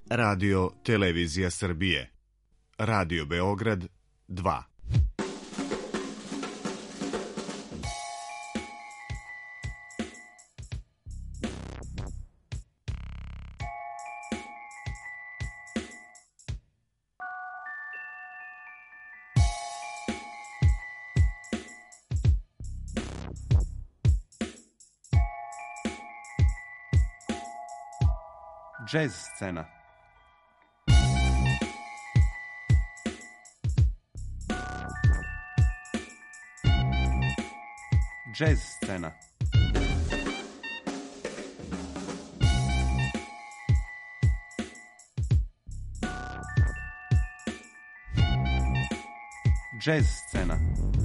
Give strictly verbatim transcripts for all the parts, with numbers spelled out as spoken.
Radio Televizija Srbije. Radio Beograd dva. Jazz scena. Jazz scena. Jazz scena.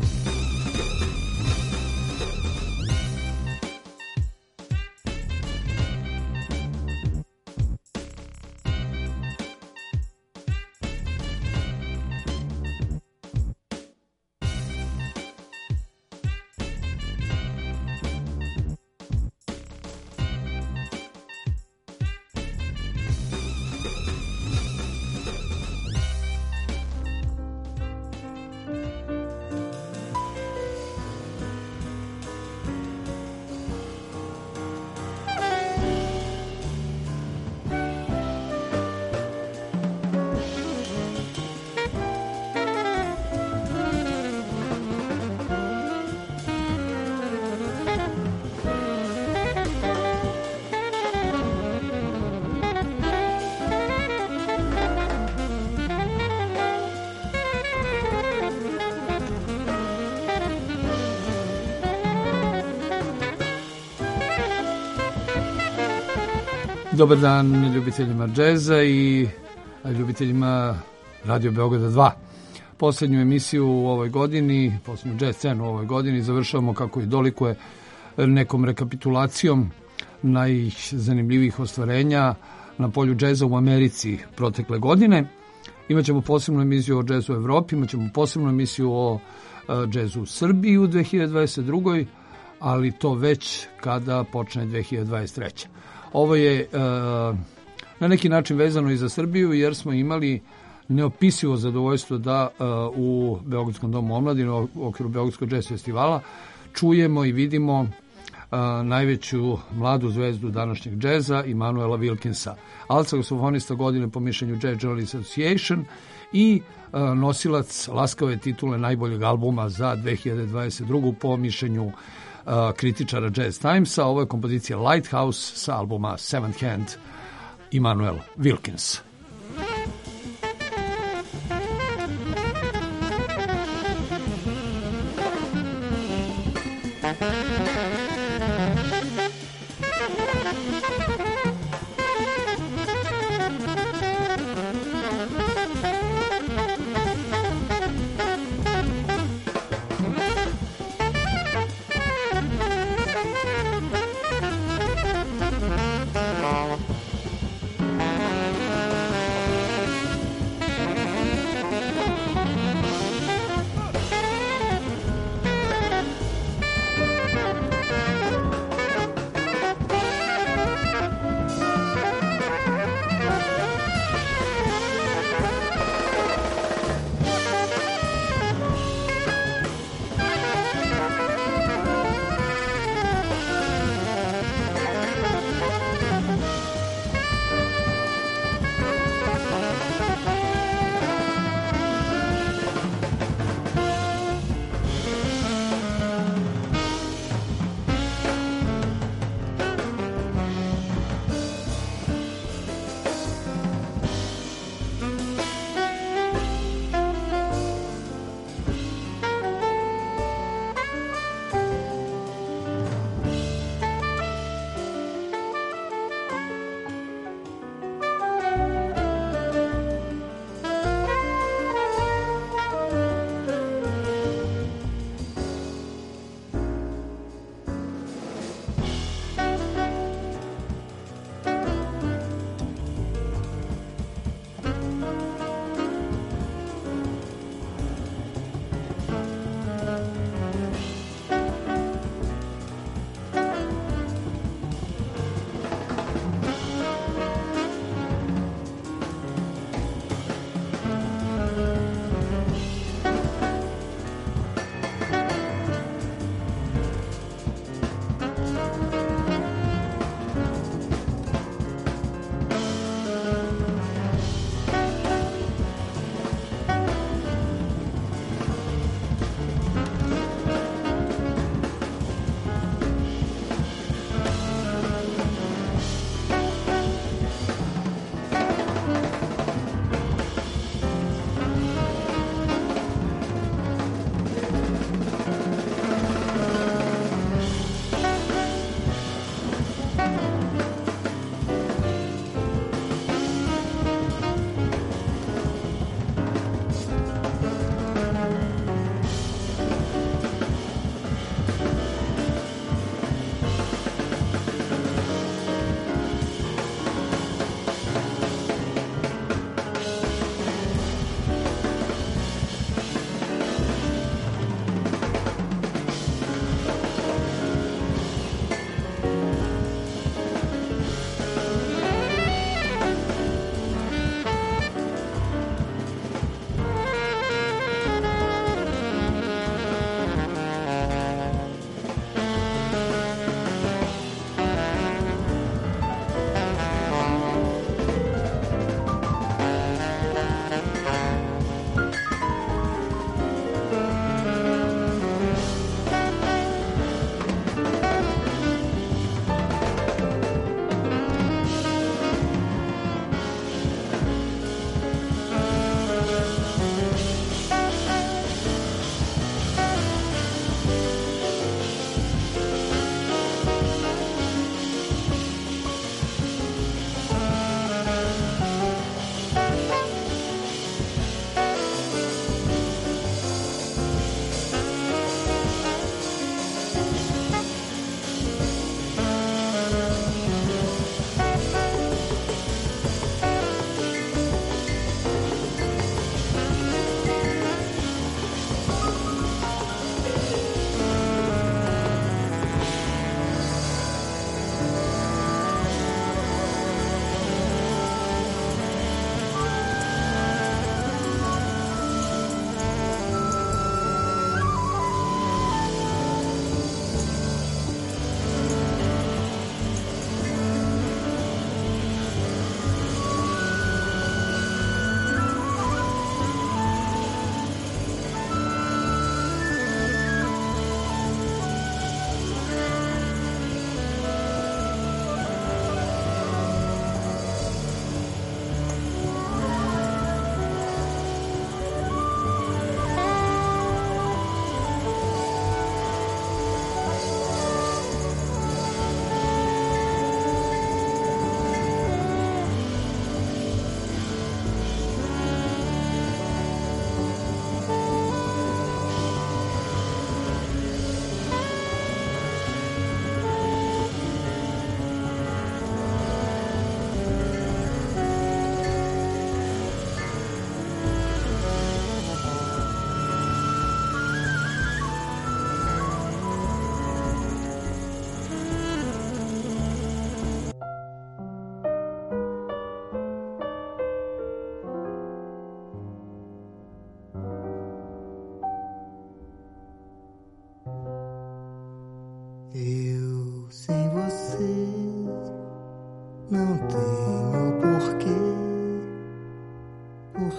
Dobar dan ljubiteljima džeza i ljubiteljima Radio Beograda dva. Posljednju emisiju u ovoj godini, posljednju džez scenu u ovoj godini završavamo kako i dolikuje nekom rekapitulacijom najzanimljivijih ostvarenja na polju džeza u Americi protekle godine. Imaćemo posebnu emisiju o džezu u Evropi, imaćemo posebnu emisiju o džezu u Srbiji u dve hiljade dvadeset druge. ali to već kada počne dve hiljade dvadeset treće. Ovo je uh, na neki način vezano i za Srbiju, jer smo imali neopisivo zadovoljstvo da uh, u Beogradskom domu omladine u okviru Beogradskog jazz festivala čujemo i vidimo uh, najveću mladu zvezdu današnjeg džeza, Immanuela Wilkinsa, alt-saksofonista godine po mišljenju Jazz Journalist Association i uh, nosilac laskave titule najboljeg albuma za dve hiljade dvadeset drugu po mišljenju uh, kritičara Jazz Timesa. Ovo je kompozicija Lighthouse sa albuma Seventh Hand, Immanuel Wilkins.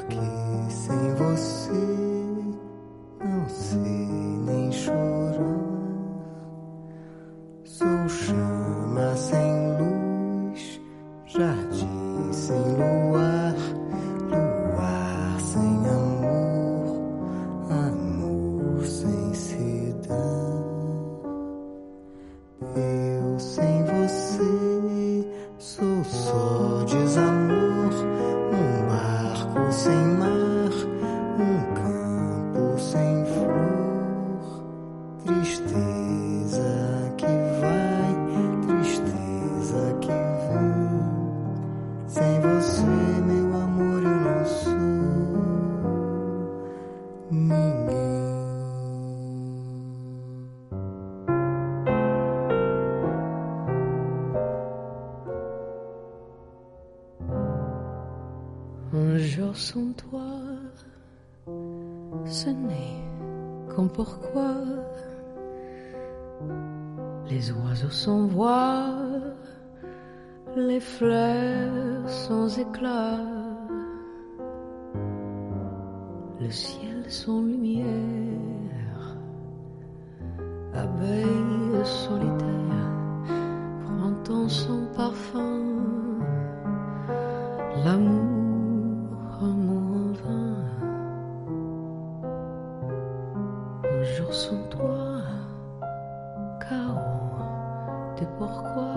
porque sem você não sei nem chorar. Sou chama sem luz, jardim sem luar, luar sem amor, amor sem se dar. Eu sem você sou só desamor, um barco sem mar, um campo sem flor, tristeza que vai, tristeza que vem. Sem você, meu amor, eu não sou ninguém. Un jour sans toi, ce n'est comme pourquoi les oiseaux sans voix, les fleurs sans éclat, le ciel sans lumière, abeille solitaire, printemps sans parfum, l'amour amour en vain. Un jour sans toi, chaos de pourquoi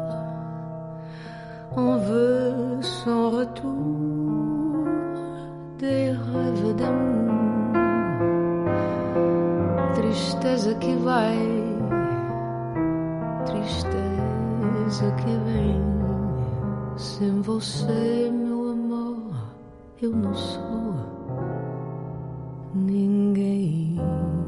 on veut sans retour des rêves d'amour, tristeza que vai, tristeza que vem. Sem você, meu amor, eu não sou ninguém.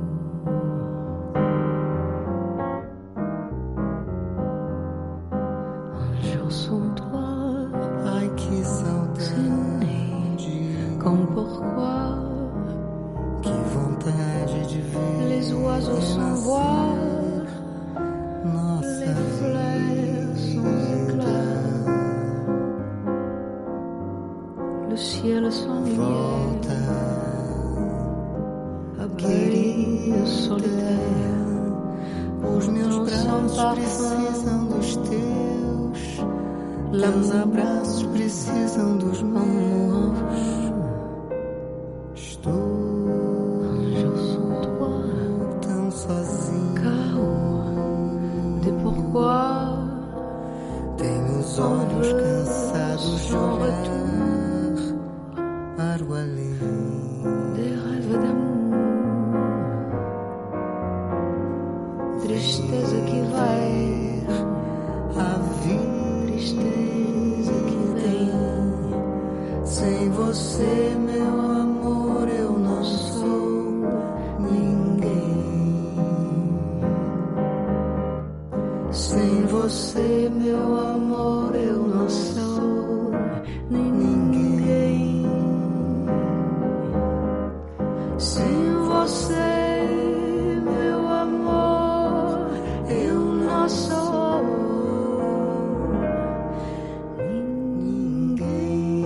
Un jour sans toi, Ai que ce n'est saudade, comme pourquoi que vontade de ver les oiseaux sans renascer voix, nossa les fleurs sans éclat, le ciel sans lumière, volta, abeille solitaire, os meus printemps braços sans precisam parfum, dos teus, teus l'amour abraços precisam dos meus. amour. Estou Un jour sans toi, tão sozinho, chaos de pourquoi tenho os olhos cansados de sans olhar retour para o além. des rêves d'amour, tristeza que vai, A vida tristeza que vem. sem você, meu amor, eu não sou ninguém. Sem você, meu amor, eu não sou ninguém. Sem você, meu amor, eu não sou ninguém.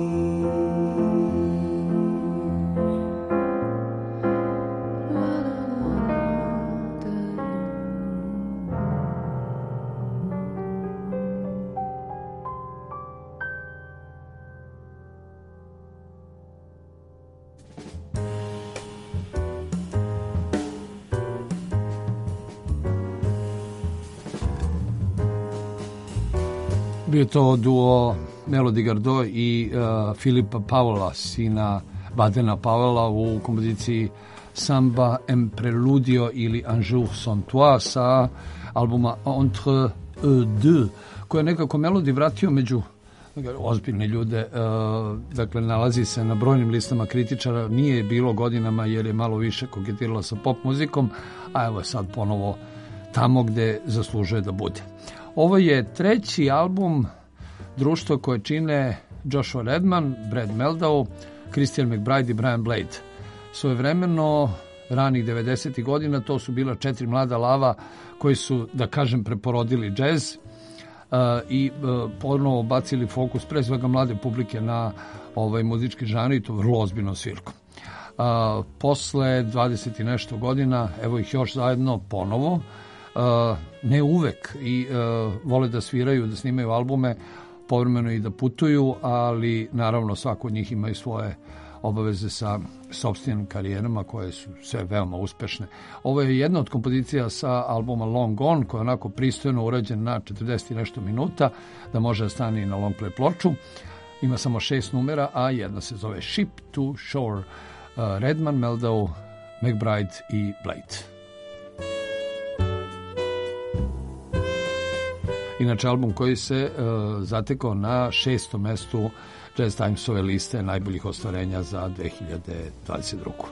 Bio to duo Melody Gardot i uh, Filipa Pavla, sina Badena Pavla, u kompoziciji Samba en Preludio ili Un jour sans toi sa albuma Entre eux deux, koja je nekako Melody vratio među ozbiljne ljude, uh, dakle nalazi se na brojnim listama kritičara, nije bilo godinama jer je malo više koketirala sa pop muzikom, a evo je sad ponovo tamo gde zaslužuje da bude. Ovo je treći album društva koje čine Joshua Redman, Brad Mehldau, Christian McBride i Brian Blade. Svojevremeno, ranih devedesetih godina, to su bila četiri mlada lava koji su, da kažem, preporodili džez. i uh, ponovo bacili fokus pre svega mlade publike na ovaj muzički žanr i to vrlo ozbiljno svirkom. Uh, posle dvadeset i nešto godina, evo ih još zajedno ponovo, uh, ne uvek i uh, vole da sviraju, da snimaju albume, povremeno i da putuju, ali naravno svako od njih ima i svoje obaveze sa sopstvenim karijerama koje su sve veoma uspešne. Ovo je jedna od kompozicija sa albuma Long Gone, koja je onako pristojno urađen na četrdeset i nešto minuta, da može da stane na long play ploču. Ima samo šest numera, a jedna se zove Ship to Shore. Redman, Meldau, McBride i Blade. Inače, album koji se uh, zatekao na šestom mestu Jazz Timesove liste najboljih ostvarenja za dve hiljade dvadeset drugu.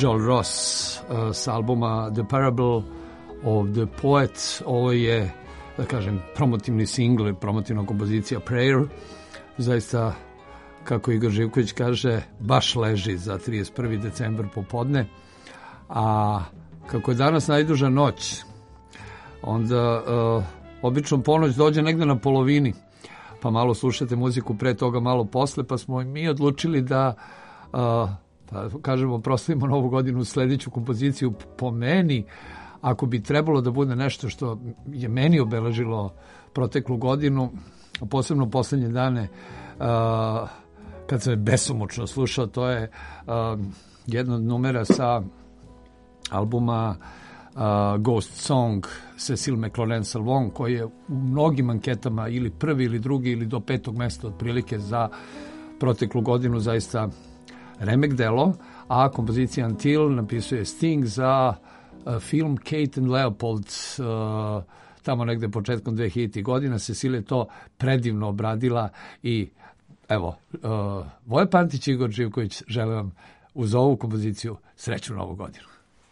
Joel Ross uh, s albuma The Parable of the Poet. Ovo je, da kažem, promotivni singl, promotivna kompozicija Prayer. Zaista, kako Igor Živković kaže, baš leži za trideset prvi decembar popodne. A kako je danas najduža noć, onda uh, obično ponoć dođe negde na polovini, pa malo slušate muziku pre toga, malo posle, pa smo mi odlučili da uh, pa kažemo, proslavimo Novu godinu, sledeću kompoziciju po meni, ako bi trebalo da bude nešto što je meni obeležilo proteklu godinu, a posebno poslednje dane, uh, kad sam je besomučno slušao, to je uh, jedna od numera sa albuma uh, Ghost Song Cecil McLaurin Salvon, koji je u mnogim anketama ili prvi ili drugi ili do petog mesta otprilike za proteklu godinu, zaista remek delo, a kompozicija Until napisuje Sting za uh, film Kate and Leopold, uh, tamo negde početkom dve hiljadite godina. Cecil je to predivno obradila i evo, uh, Voja Pantić i Igor Živković žele vam uz ovu kompoziciju srećnu Novu godinu.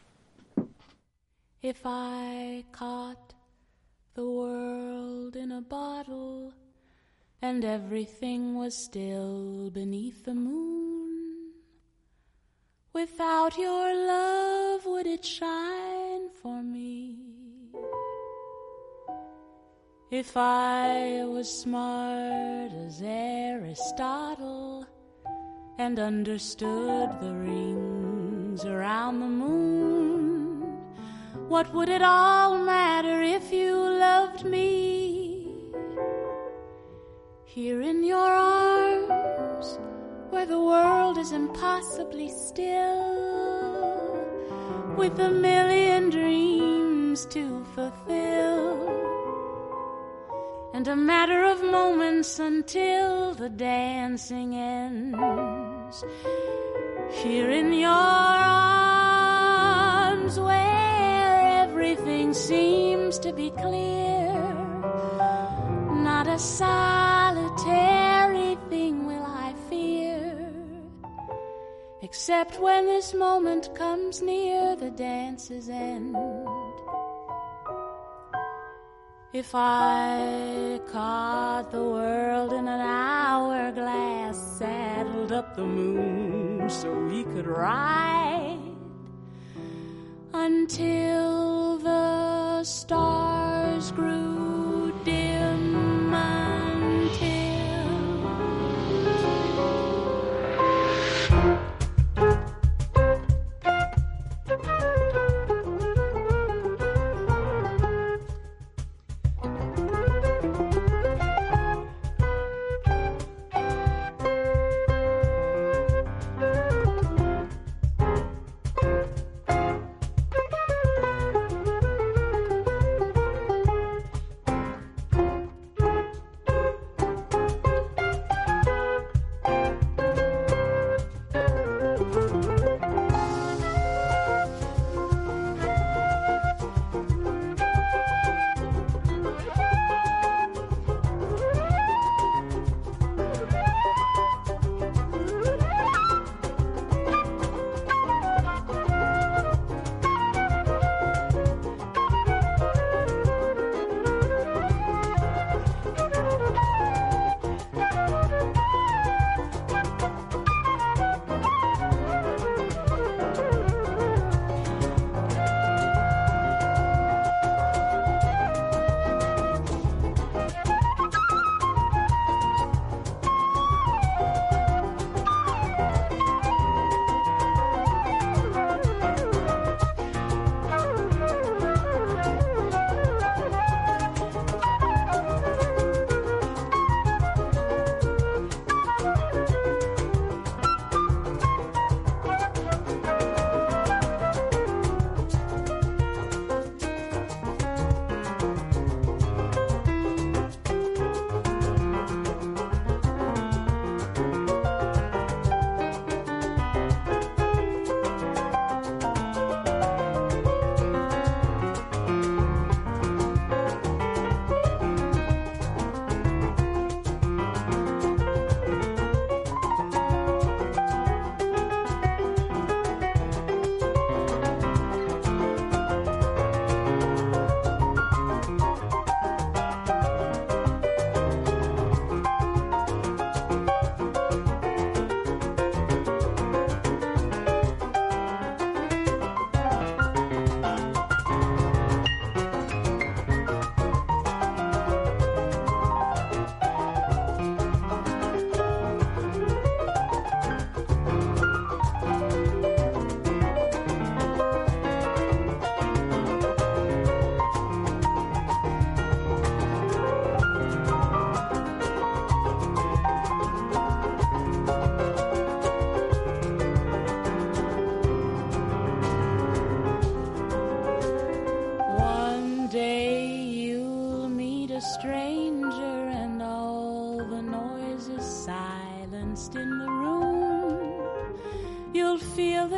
If I caught the world in a bottle and everything was still beneath the moon, without your love would it shine for me? If I was smart as Aristotle and understood the rings around the moon, what would it all matter if you loved me? Here in your arms, where the world is impossibly still, with a million dreams to fulfill, and a matter of moments until the dancing ends. Here in your arms, where everything seems to be clear, not a solitary thing will I fear, except when this moment comes near the dance's end. If I caught the world in an hourglass, saddled up the moon so he could ride until the stars grew dim, until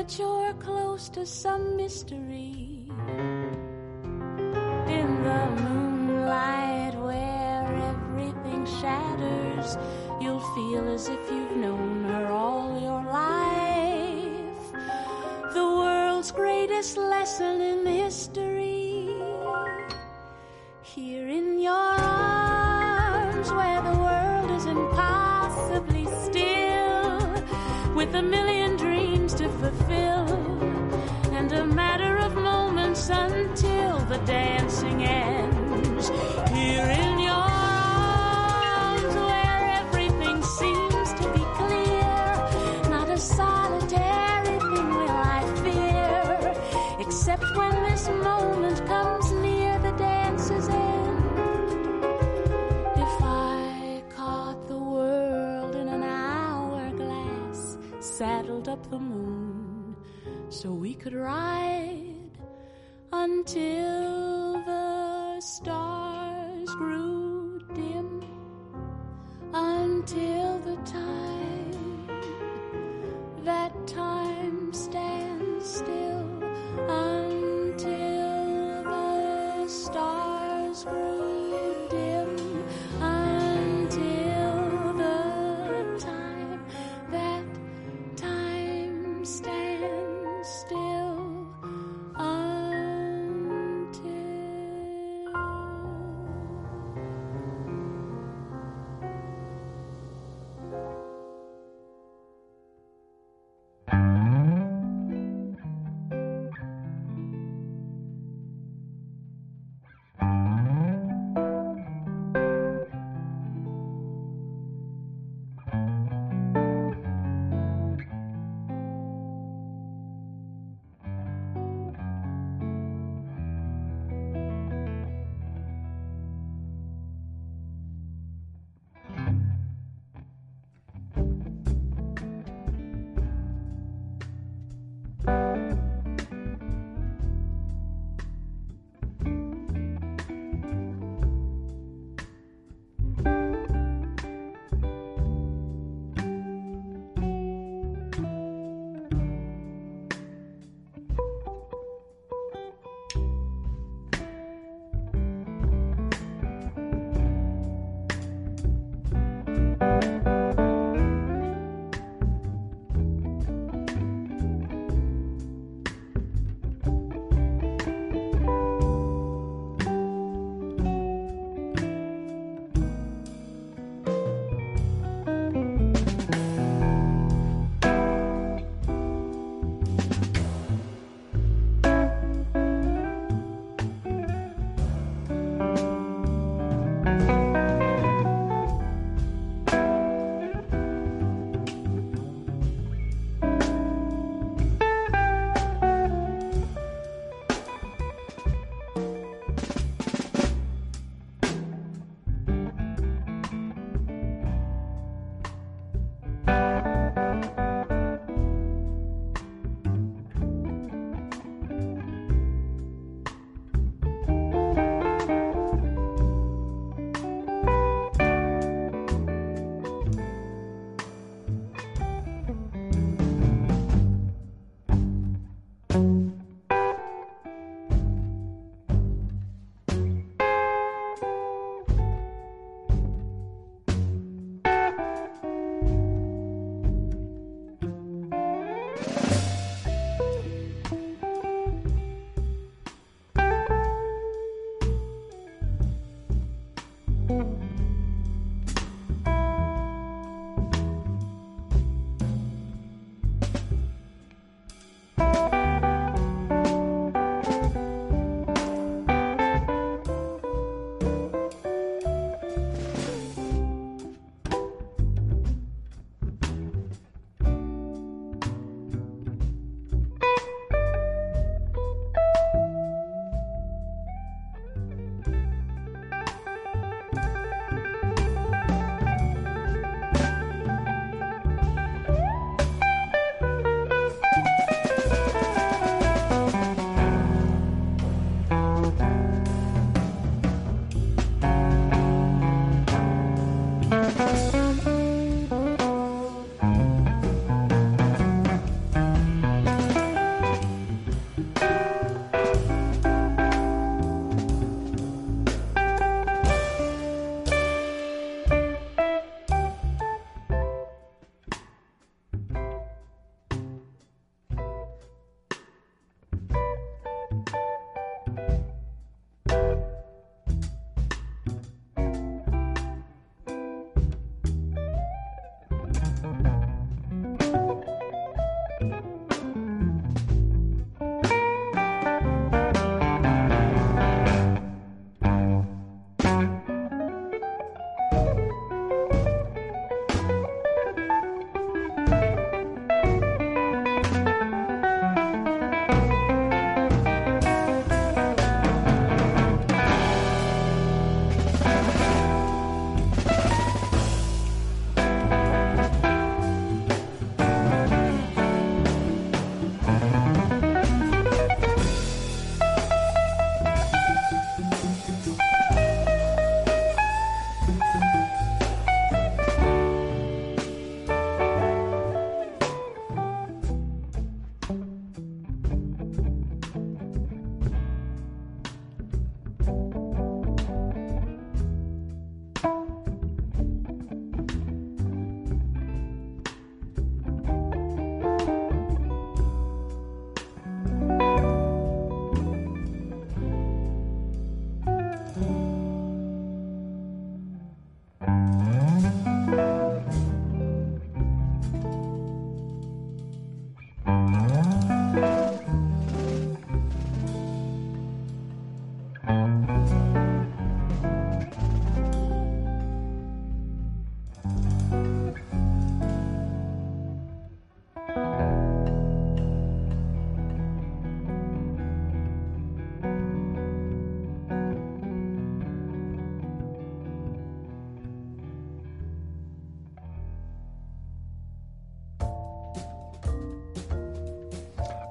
that you're close to some mystery. In the moonlight where everything shatters, you'll feel as if you've known her all your life. The world's greatest lesson in history, here in your arms where the world is impossibly still, with a million dreams to fulfill, and a matter of moments until the dancing ends. Here in your arms where everything seems to be clear, not a solitary thing will I fear, except when this moment comes near the dance's end. If I caught the world in an hourglass, saddled up the moon so we could ride until the stars grew dim, until the time, that time stands still, until the stars grew dim, until the time, that time stands still, until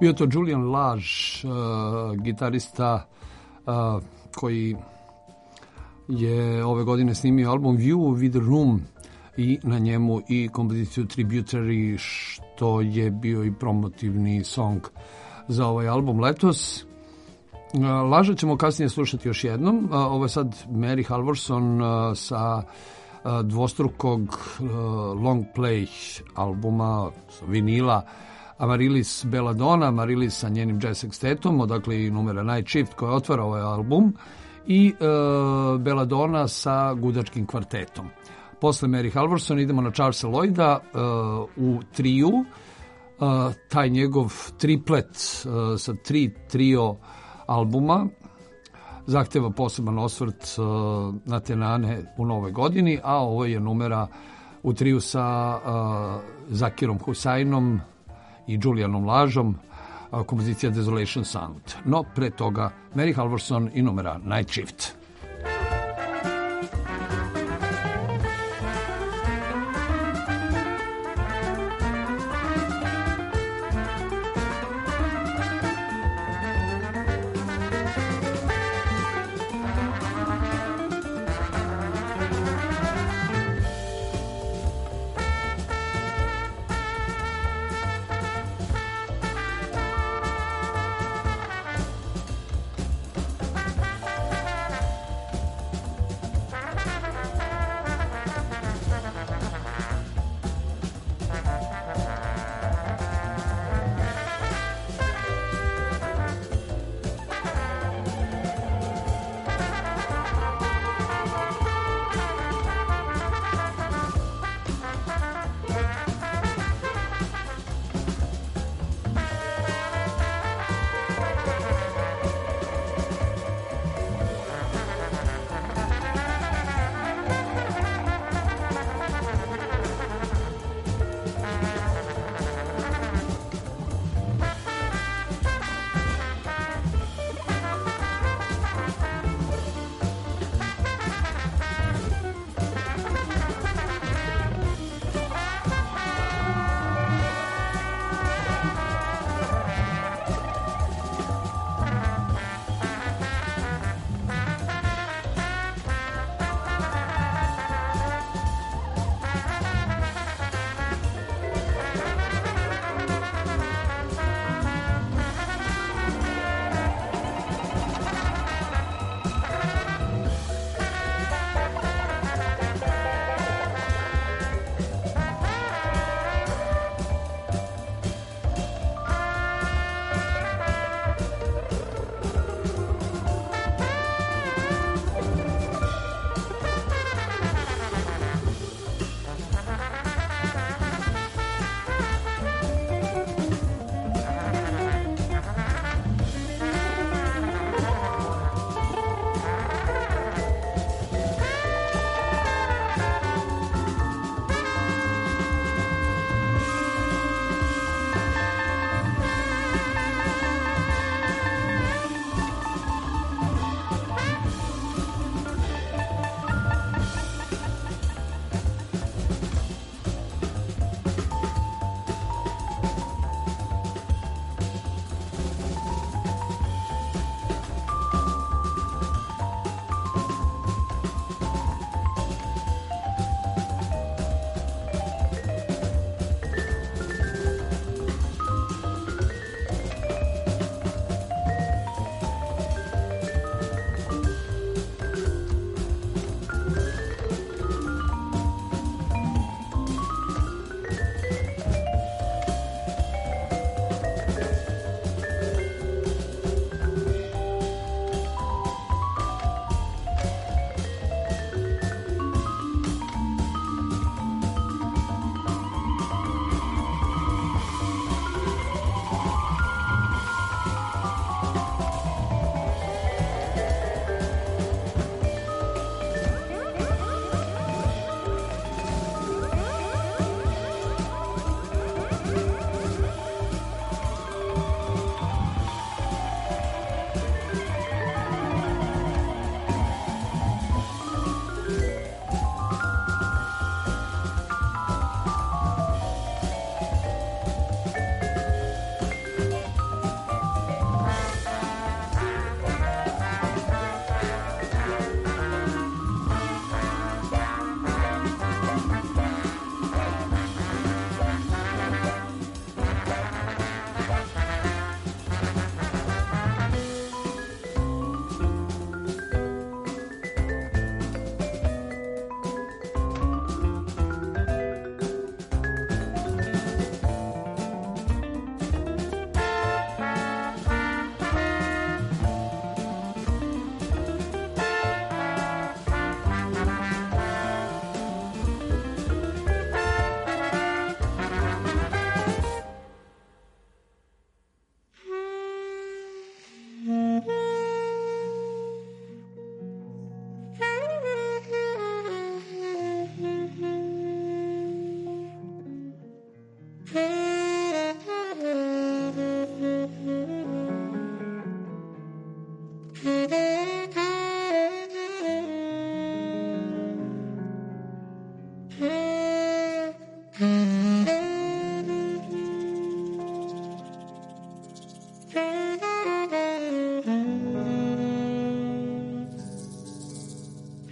Bio to Julian Lage, uh, gitarista uh, koji je ove godine snimio album View with the Room i na njemu i kompoziciju Tributary, što je bio i promotivni song za ovaj album letos. Laža ćemo kasnije slušati još jednom. Ovo je sad Mary Halvorson sa dvostrukog long play albuma, vinila Amaryllis Belladonna, Amaryllis sa njenim jazz sextetom, odakle i numera Night Shift koja otvara ovaj album, i uh, Belladonna sa gudačkim kvartetom. Posle Mary Halvorson idemo na Charlesa Lloyda uh, u triju, uh, taj njegov triplet uh, sa tri trio albuma zahteva poseban osvrt uh, na Tenane u novoj godini, a ovo je numera u triju sa uh, Zakirom Husainom i Julianom Lažom, uh, kompozicija Desolation Sound. No, pre toga Mary Halvorson i numera Night Shift.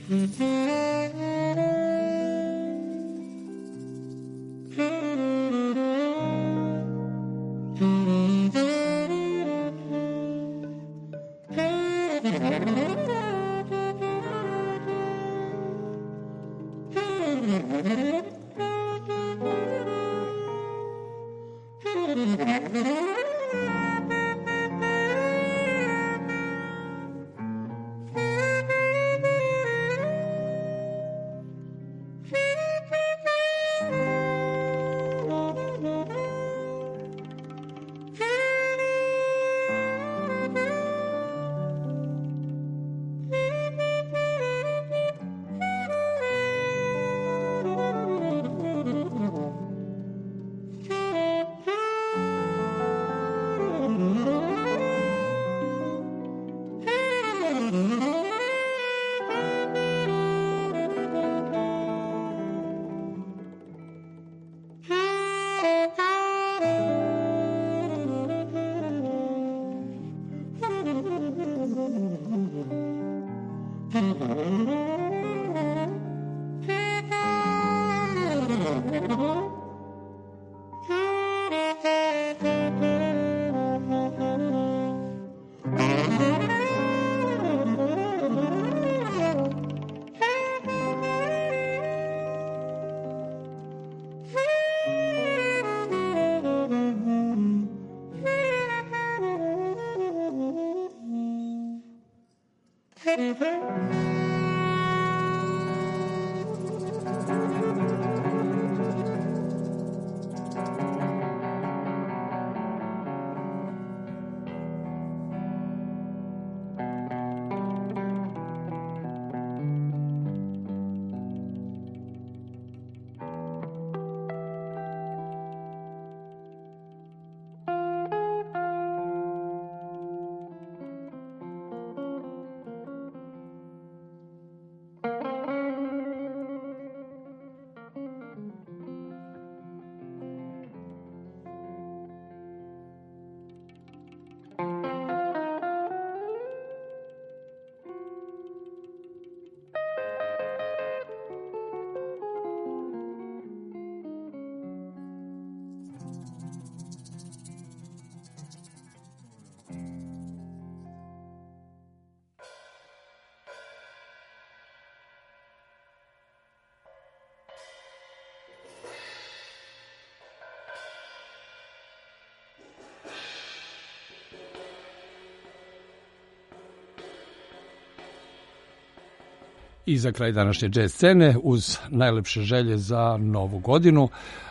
I za kraj današnje jazz scene, uz najlepše želje za novu godinu,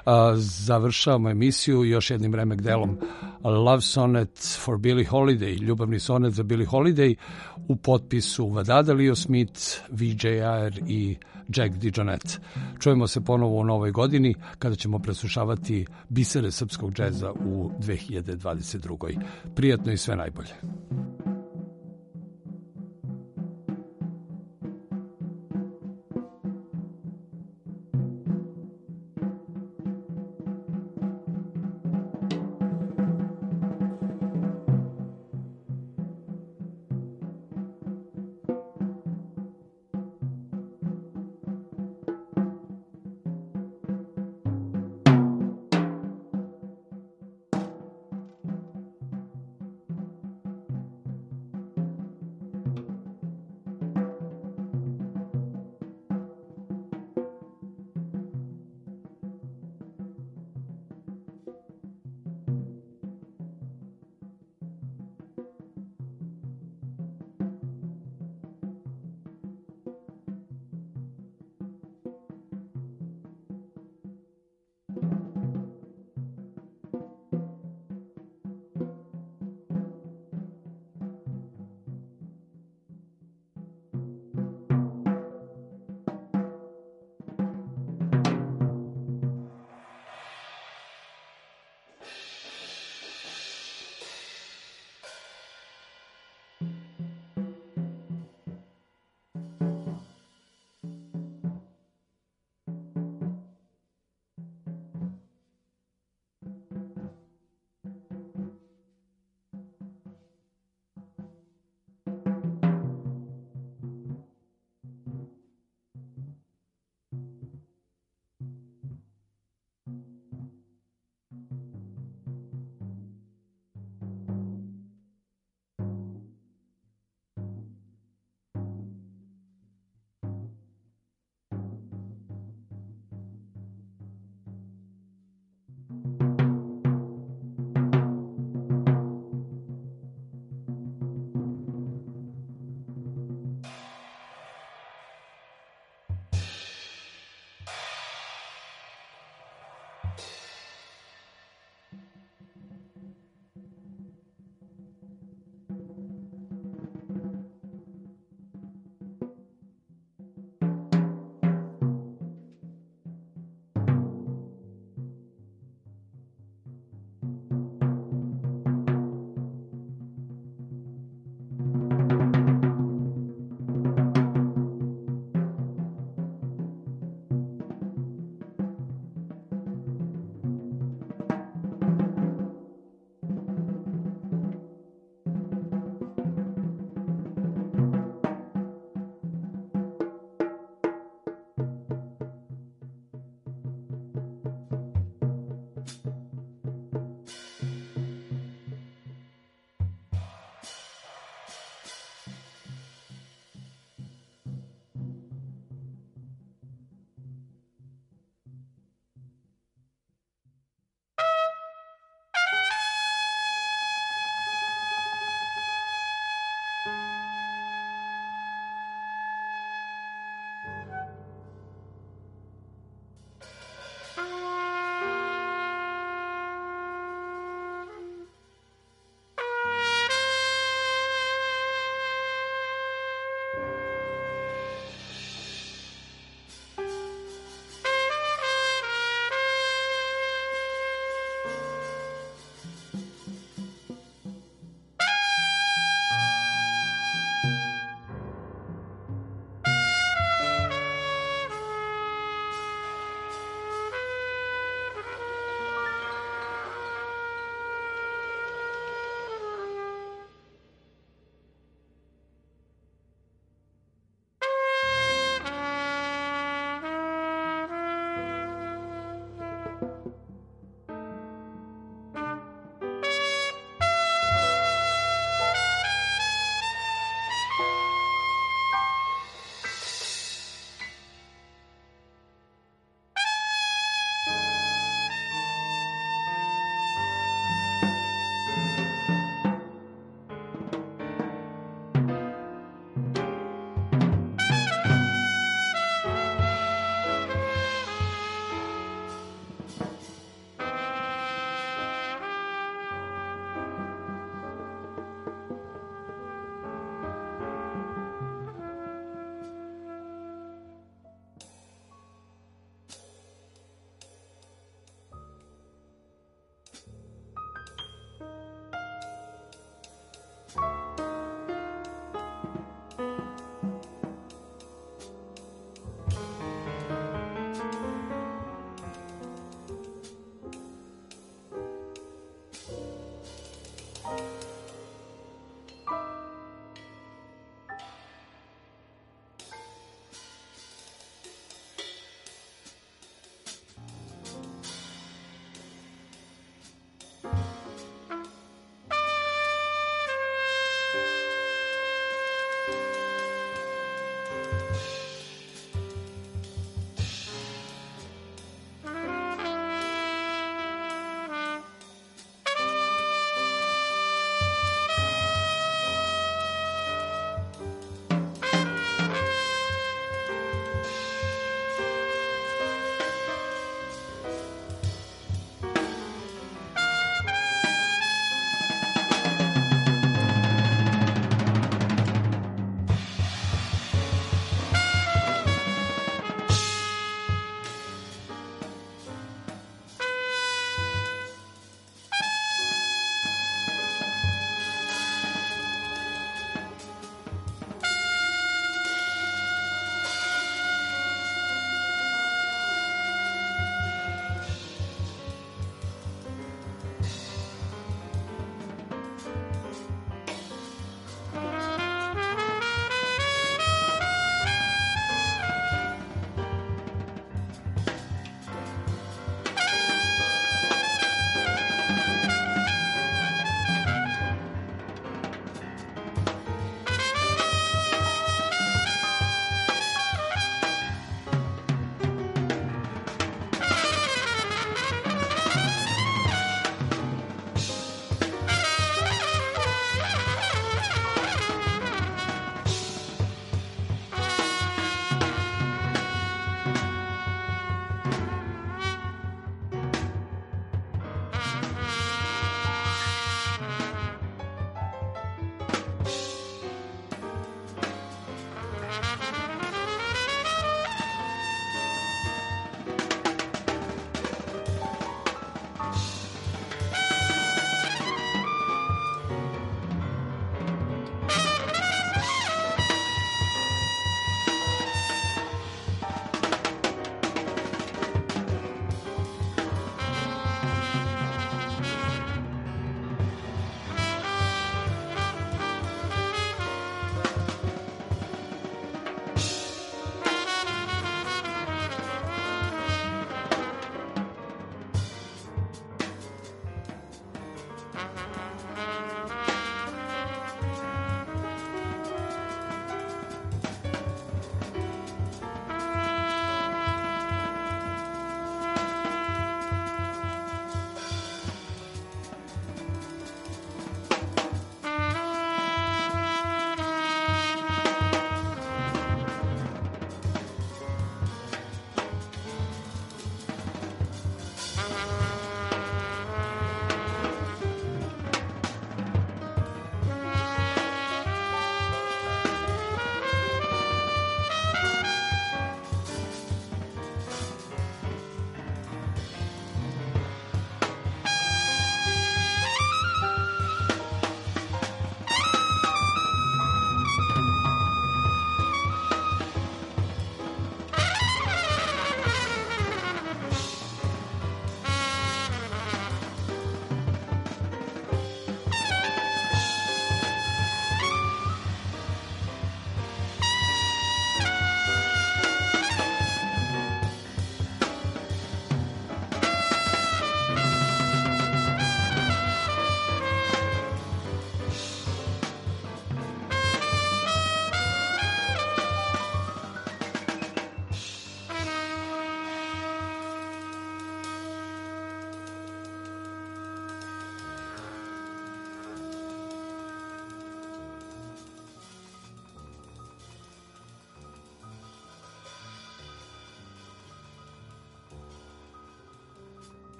završavamo emisiju još jednim remek delom Love Sonnet for Billie Holiday, ljubavni sonet za Billie Holiday, u potpisu Wadada Leo Smith, V J Ayer i Jack DeJohnette. Čujemo se ponovo u novoj godini kada ćemo preslušavati bisere srpskog džeza u dve hiljade dvadeset drugoj. Prijatno i sve najbolje.